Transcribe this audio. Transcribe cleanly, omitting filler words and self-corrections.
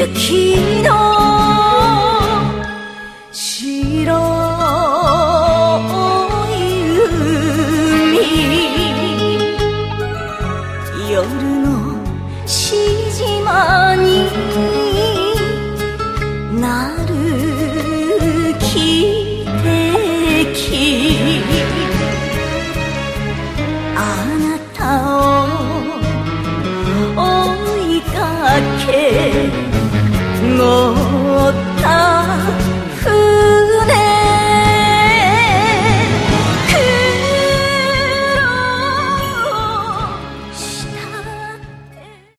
雪の白い海、夜のしじまになる汽笛、あなたを追いかけ